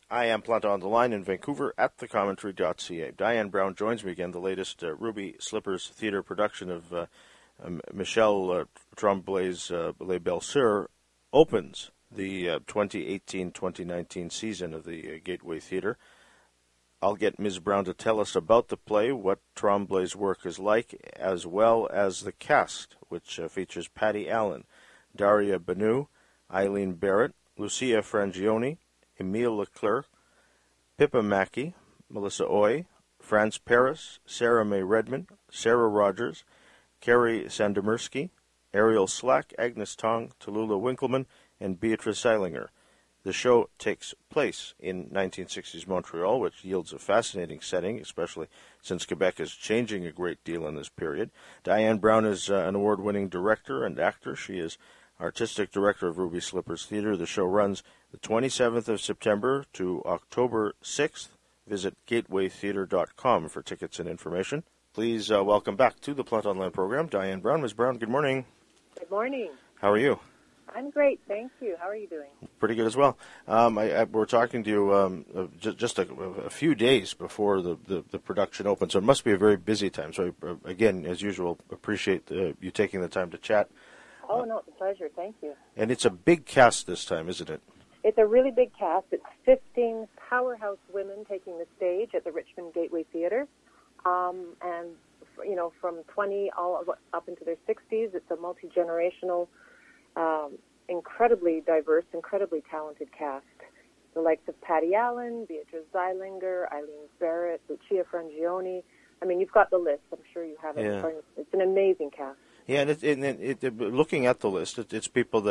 I am Planta on the line in Vancouver at thecommentary.ca. Diane Brown joins me again. The latest Ruby Slippers theater production of Michel Tremblay's Les Belles Sœurs opens the 2018-2019 season of the Gateway Theatre. I'll get Ms. Brown to tell us about the play, what Tremblay's work is like, as well as the cast, which features Patty Allen, Daria Banu, Eileen Barrett, Lucia Frangioni, Emile Leclerc, Pippa Mackey, Melissa Oy, Franz Paris, Sarah May Redmond, Sarah Rogers, Carrie Sandemersky, Ariel Slack, Agnes Tong, Tallulah Winkleman, and Beatrice Seilinger. The show takes place in 1960s Montreal, which yields a fascinating setting, especially since Quebec is changing a great deal in this period. Diane Brown is an award-winning director and actor. She is artistic director of Ruby Slippers Theatre. The show runs the 27th of September to October 6th. Visit gatewaytheatre.com for tickets and information. Please welcome back to the Planta Online program, Diane Brown. Ms. Brown, good morning. Good morning. How are you? I'm great, thank you. How are you doing? Pretty good as well. We're talking to you just a few days before the production opens, so it must be a very busy time. So, again, as usual, appreciate you taking the time to chat. Oh, no, it's a pleasure. Thank you. And it's a big cast this time, isn't it? It's a really big cast. It's 15 powerhouse women taking the stage at the Richmond Gateway Theatre. And, you know, from 20 all up into their 60s, it's a multi-generational, incredibly diverse, incredibly talented cast. The likes of Patty Allen, Beatrice Seilinger, Eileen Barrett, Lucia Frangioni. I mean, you've got the list. I'm sure you have it. Yeah. It's an amazing cast. Yeah, and looking at the list, it's people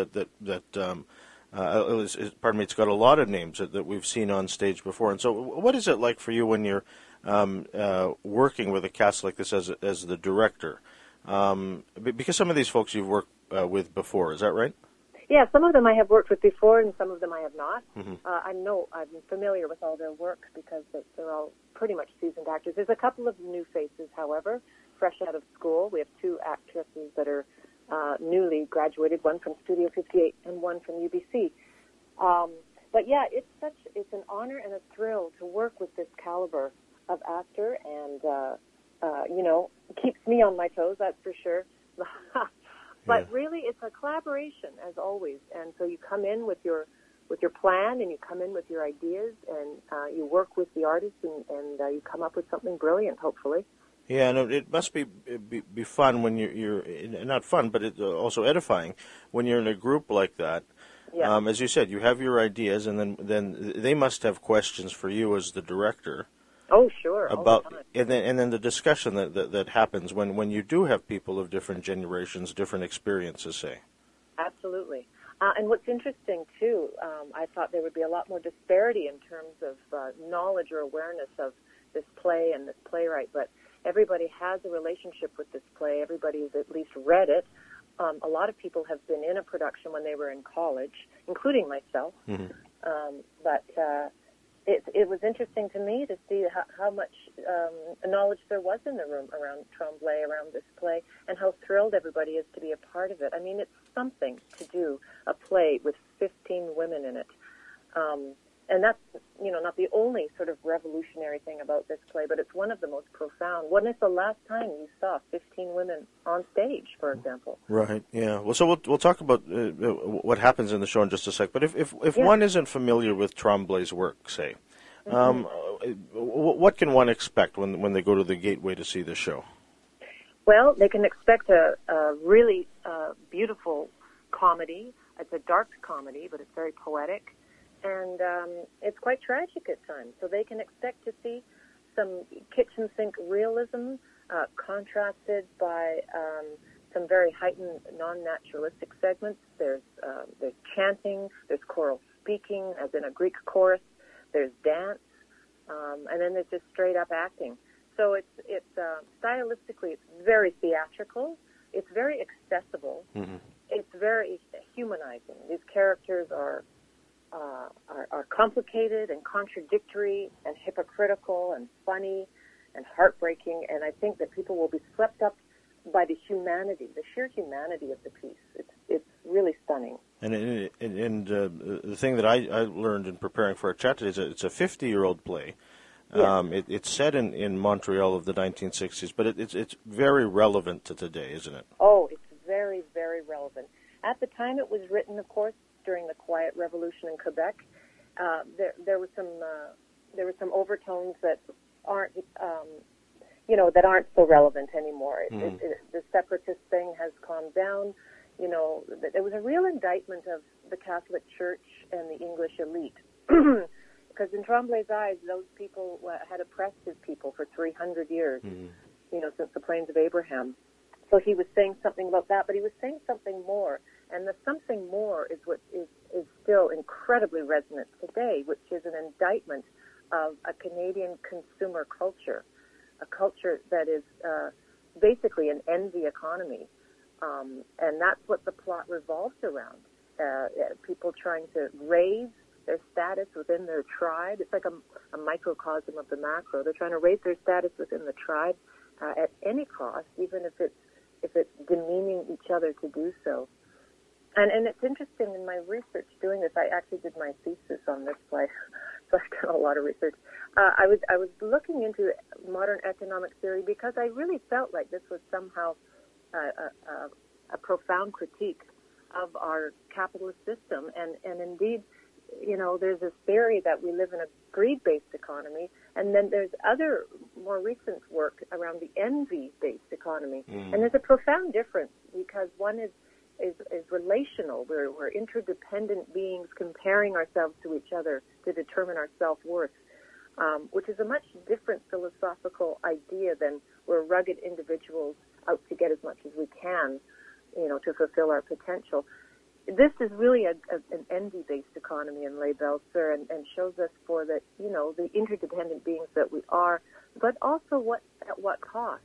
it's got a lot of names that we've seen on stage before. And so what is it like for you when you're working with a cast like this as the director? Because some of these folks you've worked with before, is that right? Yeah, some of them I have worked with before, and some of them I have not. Mm-hmm. I'm familiar with all their work because they're all pretty much seasoned actors. There's a couple of new faces, however, fresh out of school. We have two actresses that are newly graduated, one from Studio 58 and one from UBC. But yeah, it's an honor and a thrill to work with this caliber of actor, and keeps me on my toes, that's for sure. But really, it's a collaboration, as always. And so you come in with your plan, and you come in with your ideas, and you work with the artists, and you come up with something brilliant, hopefully. Yeah, no, it must be fun when you're not fun, but it's also edifying when you're in a group like that. Yeah. As you said, you have your ideas, and then they must have questions for you as the director. Oh, sure. About and then the discussion that happens when you do have people of different generations, different experiences, say. Absolutely. And what's interesting too, I thought there would be a lot more disparity in terms of knowledge or awareness of this play and this playwright, but everybody has a relationship with this play. Everybody's at least read it. A lot of people have been in a production when they were in college, including myself. Mm-hmm. But it was interesting to me to see how much knowledge there was in the room around Tremblay, around this play, and how thrilled everybody is to be a part of it. I mean, it's something to do a play with 15 women in it. And that's, not the only sort of revolutionary thing about this play, but it's one of the most profound. When is the last time you saw 15 women on stage, for example? Right, yeah. Well, so we'll talk about what happens in the show in just a sec. But if one isn't familiar with Tremblay's work, say, what can one expect when they go to the Gateway to see the show? Well, they can expect a really beautiful comedy. It's a dark comedy, but it's very poetic. And it's quite tragic at times. So they can expect to see some kitchen sink realism contrasted by some very heightened non-naturalistic segments. There's chanting, there's choral speaking, as in a Greek chorus, there's dance, and then there's just straight-up acting. So it's stylistically, it's very theatrical, it's very accessible, it's very humanizing. These characters are complicated and contradictory and hypocritical and funny and heartbreaking, and I think that people will be swept up by the humanity, the sheer humanity of the piece. It's really stunning. And the thing that I learned in preparing for our chat today is that it's a 50-year-old play. Yes. It's set in Montreal of the 1960s, but it's very relevant to today, isn't it? Oh, it's very, very relevant. At the time it was written, of course, during the Quiet Revolution in Quebec, there were some overtones that aren't, that aren't so relevant anymore. The separatist thing has calmed down. There was a real indictment of the Catholic Church and the English elite. Because in Tremblay's eyes, those people had oppressed his people for 300 years, since the Plains of Abraham. So he was saying something about that, but he was saying something more. And the something more is what is still incredibly resonant today, which is an indictment of a Canadian consumer culture, a culture that is basically an envy economy. And that's what the plot revolves around. People trying to raise their status within their tribe. It's like a microcosm of the macro. They're trying to raise their status within the tribe at any cost, even if it's demeaning each other to do so. And it's interesting in my research doing this. I actually did my thesis on this play, so I've done a lot of research. I was looking into modern economic theory because I really felt like this was somehow a profound critique of our capitalist system, and indeed, there's this theory that we live in a greed-based economy, and then there's other more recent work around the envy-based economy, and there's a profound difference because one is relational. We're interdependent beings comparing ourselves to each other to determine our self-worth, which is a much different philosophical idea than we're rugged individuals out to get as much as we can, to fulfill our potential. This is really an envy-based economy in Les Belles Sœurs and shows us for the interdependent beings that we are, but also at what cost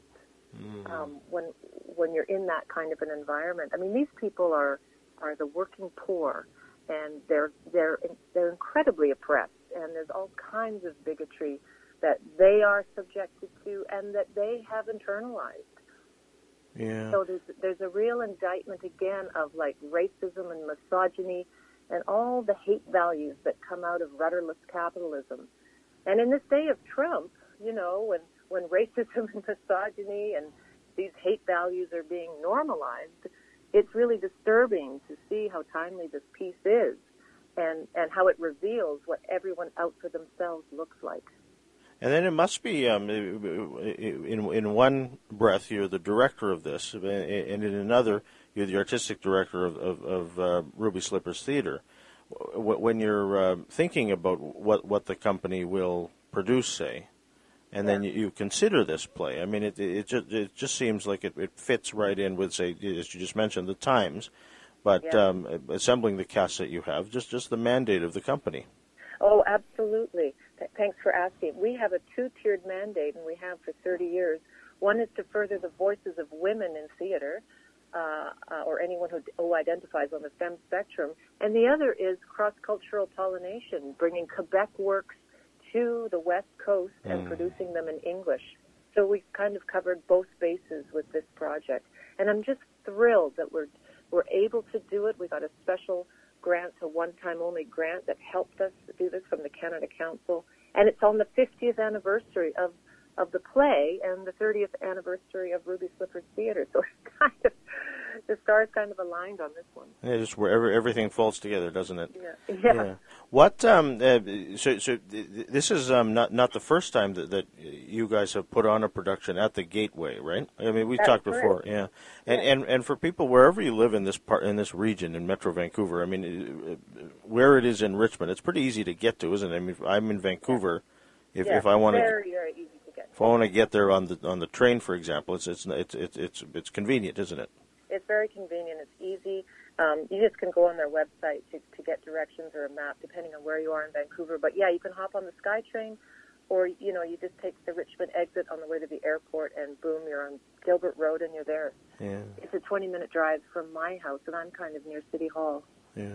when you're in that kind of an environment. I mean, these people are the working poor, and they're incredibly oppressed, and there's all kinds of bigotry that they are subjected to and that they have internalized. Yeah. So there's a real indictment again of like racism and misogyny and all the hate values that come out of rudderless capitalism. And in this day of Trump, when racism and misogyny and these hate values are being normalized, it's really disturbing to see how timely this piece is and how it reveals what everyone out for themselves looks like. And then it must be, in one breath, you're the director of this, and in another, you're the artistic director of Ruby Slippers Theater. When you're thinking about what the company will produce, say, and then you consider this play, I mean, it just seems like it fits right in with, say, as you just mentioned, the times, but assembling the cast that you have, just the mandate of the company. Oh, absolutely. Thanks for asking. We have a two-tiered mandate, and we have for 30 years. One is to further the voices of women in theater, or anyone who identifies on the femme spectrum, and the other is cross-cultural pollination, bringing Quebec works to the West Coast and producing them in English. So we've kind of covered both bases with this project, and I'm just thrilled that we're able to do it. We got a special grant, a one-time only grant that helped us do this from the Canada Council, and it's on the 50th anniversary of the play and the 30th anniversary of Ruby Slippers Theater. So it's kind of, the stars kind of aligned on this one. Yeah, just where everything falls together, doesn't it? Yeah. What? So this is not the first time that you guys have put on a production at the Gateway, right? I mean, we talked before, yeah. And for people wherever you live in this region in Metro Vancouver, I mean, where it is in Richmond, it's pretty easy to get to, isn't it? I mean, if I'm in Vancouver. If I want to, very easy to get. If I want to get there on the train, for example, it's convenient, isn't it? It's very convenient. It's easy. You just can go on their website to get directions or a map, depending on where you are in Vancouver. But yeah, you can hop on the SkyTrain, or you just take the Richmond exit on the way to the airport, and boom, you're on Gilbert Road and you're there. Yeah. It's a 20-minute drive from my house, and I'm kind of near City Hall. Yeah.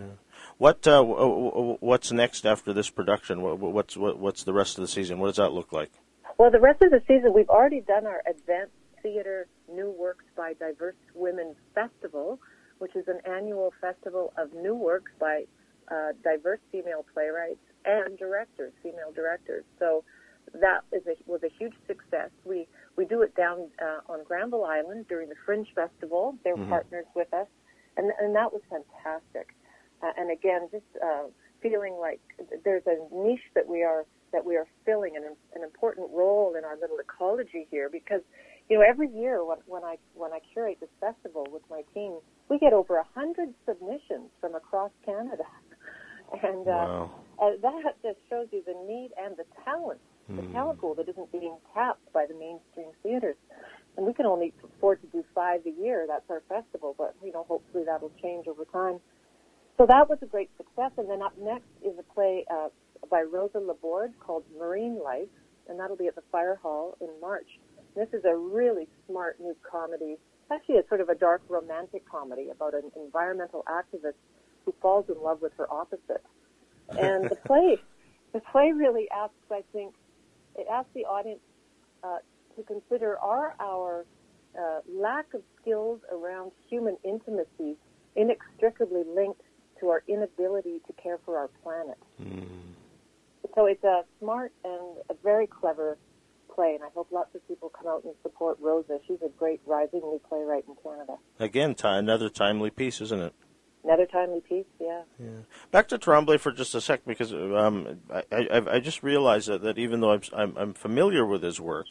What's next after this production? What's the rest of the season? What does that look like? Well, the rest of the season, we've already done our Advanced Theater New Works by Diverse Women Festival, which is an annual festival of new works by diverse female playwrights and directors, female directors. So that was a huge success. We do it down on Granville Island during the Fringe Festival. They're partners with us, and that was fantastic. And again, just feeling like there's a niche that we are filling, an important role in our little ecology here. Because every year when I curate this festival with my team, we get over 100 submissions from across Canada, and wow. That just shows you the need and the talent pool that isn't being tapped by the mainstream theaters. And we can only afford to do 5 a year. That's our festival, but hopefully that'll change over time. So that was a great success. And then up next is a play by Rosa Laborde called Marine Life, and that'll be at the Fire Hall in March. This is a really smart new comedy. Actually, it's sort of a dark romantic comedy about an environmental activist who falls in love with her opposite. And the play really asks, I think, it asks the audience to consider our lack of skills around human intimacy inextricably linked to our inability to care for our planet. So it's a smart and a very clever play, and I hope lots of people come out and support Rosa. She's a great rising new playwright in Canada. Again, another timely piece, isn't it? Another timely piece, yeah. Back to Tremblay for just a sec, because I just realized that even though I'm familiar with his work,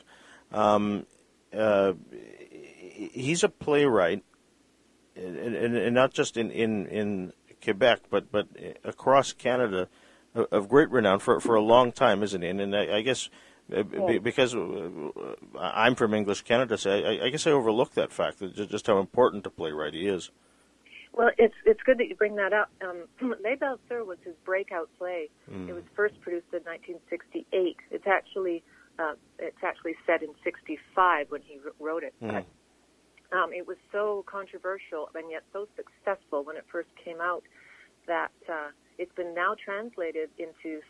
he's a playwright, and not just in Quebec, but across Canada, of great renown for a long time, isn't he? And I guess because I'm from English Canada, so I guess I overlooked that fact, just how important a playwright he is. Well, it's good that you bring that up. Les Belles Sœurs was his breakout play. It was first produced in 1968. It's actually set in 65 when he wrote it. But, it was so controversial and yet so successful when it first came out that it's been now translated into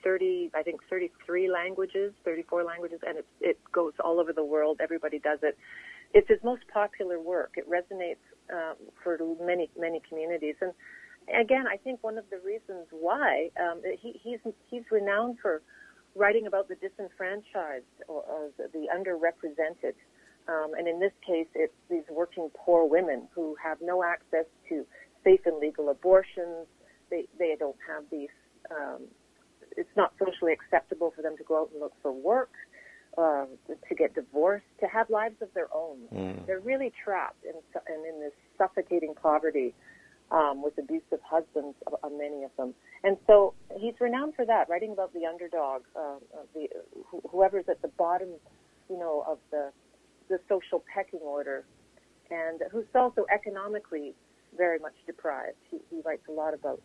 33 languages, 34 languages, and it goes all over the world. Everybody does it. It's his most popular work. It resonates for many, many communities. And again, I think one of the reasons why he's renowned for writing about the disenfranchised or the underrepresented. And in this case, it's these working poor women who have no access to safe and legal abortions. They don't have these. It's not socially acceptable for them to go out and look for work. To get divorced, to have lives of their own. They're really trapped in this suffocating poverty with abusive husbands, many of them. And so he's renowned for that, writing about the underdog, whoever's at the bottom, of the social pecking order, and who's also economically very much deprived. He writes a lot about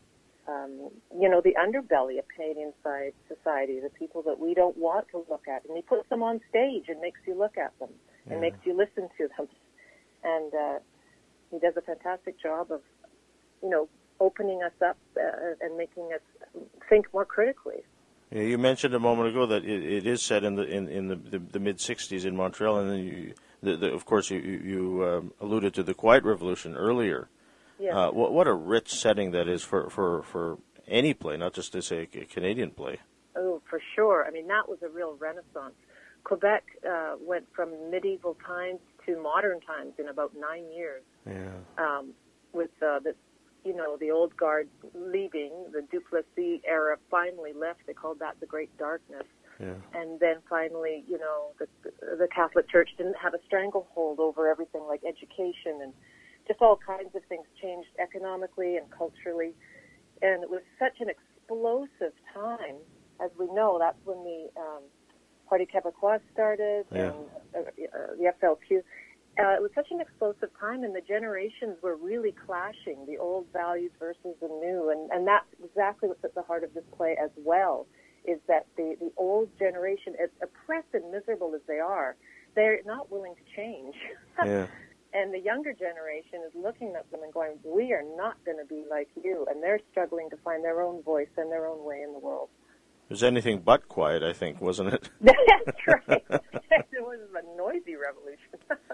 the underbelly of Canadian society, the people that we don't want to look at. And he puts them on stage and makes you look at them and makes you listen to them. And he does a fantastic job of, opening us up and making us think more critically. Yeah, you mentioned a moment ago that it is set in the mid-'60s in Montreal, and then of course you alluded to the Quiet Revolution earlier. Yeah. What a rich setting that is for any play, not just to say a Canadian play. Oh, for sure. I mean, that was a real renaissance. Quebec went from medieval times to modern times in about 9 years. Yeah. With the old guard leaving, the Duplessis era finally left. They called that the Great Darkness. Yeah. And then finally, the Catholic Church didn't have a stranglehold over everything like education, and just all kinds of things changed economically and culturally. And it was such an explosive time. As we know, that's when the Parti Québécois started, and the FLQ. It was such an explosive time, and the generations were really clashing, the old values versus the new. And that's exactly what's at the heart of this play as well, is that the old generation, as oppressed and miserable as they are, they're not willing to change. Yeah. And the younger generation is looking at them and going, we are not going to be like you. And they're struggling to find their own voice and their own way in the world. It was anything but quiet, I think, wasn't it? That's right. It was a noisy revolution.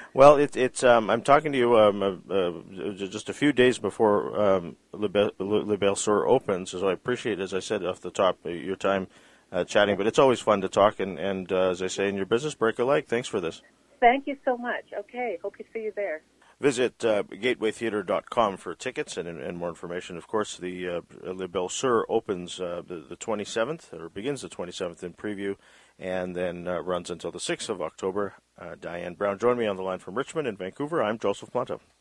Well, it's. I'm talking to you just a few days before Le Belle Sur opens, so I appreciate, as I said off the top, your time chatting. But it's always fun to talk, and as I say in your business, break a leg. Thanks for this. Thank you so much. Okay, hope to see you there. Visit gatewaytheater.com for tickets and more information. Of course, the Le Belle Sur opens the 27th, or begins the 27th in preview, and then runs until the 6th of October. Diane Brown joined me on the line from Richmond and Vancouver. I'm Joseph Planta.